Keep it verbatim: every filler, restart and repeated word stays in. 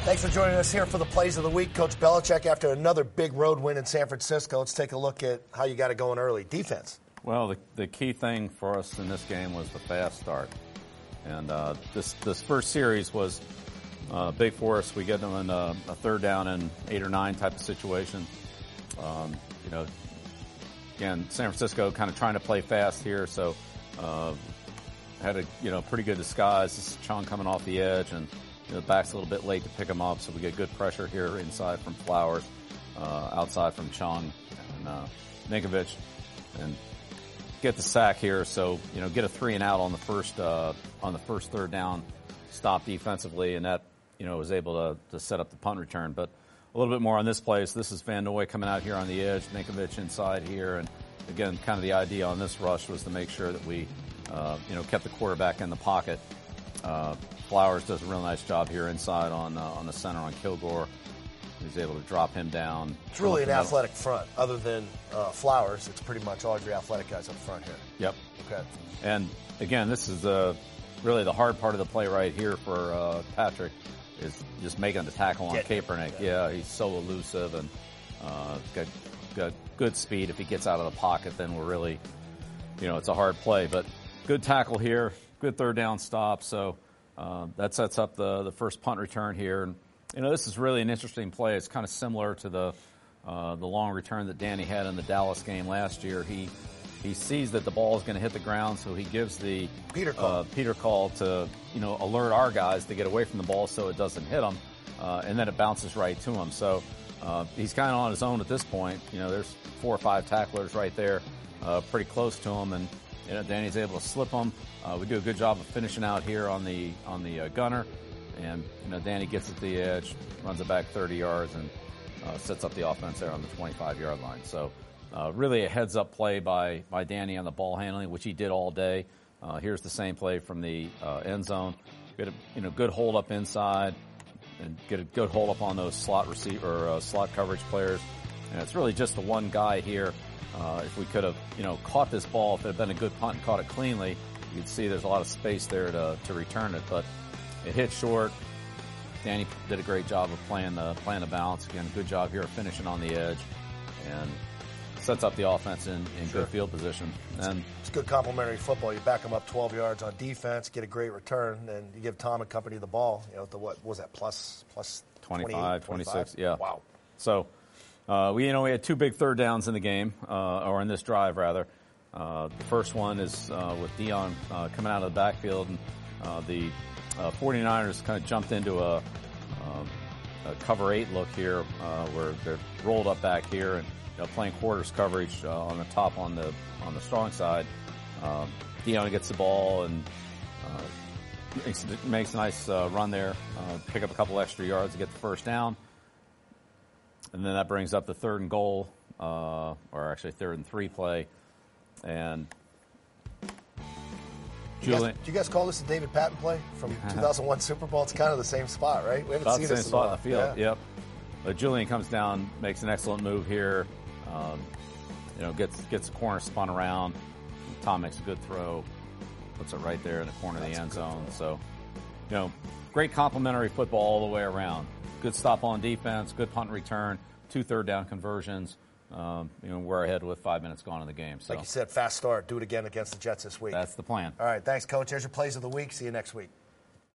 Thanks for joining us here for the Plays of the Week. Coach Belichick, after another big road win in San Francisco, let's take a look at how you got it going early. Defense. Well, the, the key thing for us in this game was the fast start. And uh, this this first series was uh, big for us. We get them in a, a third down and eight or nine type of situation. Um, you know, again, San Francisco kind of trying to play fast here, so uh, had a you know pretty good disguise. This is Chung coming off the edge, and you know, the back's a little bit late to pick him up, so we get good pressure here inside from Flowers, uh, outside from Chung and uh, Ninkovich, and get the sack here. So you know, get a three and out on the first uh, on the first third down stop defensively, and that you know was able to, to set up the punt return. But a little bit more on this play. So this is Van Noy coming out here on the edge, Ninkovich inside here, and again, kind of the idea on this rush was to make sure that we uh, you know kept the quarterback in the pocket. Uh, Flowers does a real nice job here inside on uh, on the center on Kilgore. He's able to drop him down. It's really an athletic front. Other than uh, Flowers, it's pretty much all your athletic guys up front here. Yep. Okay. And again, this is uh, really the hard part of the play right here for uh, Patrick is just making the tackle on Getting Kaepernick. Yeah. yeah, he's so elusive and uh, got, got good speed. If he gets out of the pocket, then we're really, you know, it's a hard play. But good tackle here, good third down stop. So uh, that sets up the the first punt return here. And you know, this is really an interesting play. It's kind of similar to the uh, the long return that Danny had in the Dallas game last year. He he sees that the ball is going to hit the ground, so he gives the Peter call. Uh, Peter call to you know alert our guys to get away from the ball so it doesn't hit them, uh, and then it bounces right to him. So uh, he's kind of on his own at this point. You know, there's four or five tacklers right there, uh, pretty close to him, and you know Danny's able to slip them. Uh, we do a good job of finishing out here on the on the uh, gunner. And, you know, Danny gets at the edge, runs it back thirty yards, and uh, sets up the offense there on the twenty-five-yard line. So uh, really a heads-up play by, by Danny on the ball handling, which he did all day. Uh, here's the same play from the uh, end zone. Get a you know, good hold up inside and get a good hold up on those slot receiver or uh, slot coverage players. And it's really just the one guy here. Uh, if we could have, you know, caught this ball, if it had been a good punt and caught it cleanly, you'd see there's a lot of space there to, to return it. But it hit short. Danny did a great job of playing the playing the balance. Again, good job here of finishing on the edge, and sets up the offense in, in sure. good field position. And it's good complementary football. You back them up twelve yards on defense, get a great return, and you give Tom and company the ball. You know, the what, what was that plus plus twenty-five, twenty-six, yeah. Wow. So uh, we you know we had two big third downs in the game, uh, or in this drive rather. Uh, the first one is uh, with Dion uh, coming out of the backfield, and uh, the Uh, 49ers kind of jumped into a, um, a cover eight look here, uh, where they're rolled up back here and you know, playing quarters coverage uh, on the top on the on the strong side. Um, Dion gets the ball and uh, makes, makes a nice uh, run there, uh, pick up a couple extra yards to get the first down, and then that brings up the third and goal, uh, or actually third and three play, and. Do you, guys, do you guys call this a David Patton play from two thousand one Super Bowl? It's kind of the same spot, right? We haven't About seen the same this spot in on the field. Yeah. Yep. But Julian comes down, makes an excellent move here. Um, you know, gets gets the corner spun around. Tom makes a good throw, puts it right there in the corner That's of the end zone. Throw. So, you know, great complimentary football all the way around. Good stop on defense, good punt return, two third down conversions. Um, you know, we're ahead with five minutes gone in the game. So. Like you said, fast start. Do it again against the Jets this week. That's the plan. All right, thanks, Coach. There's your Plays of the Week. See you next week.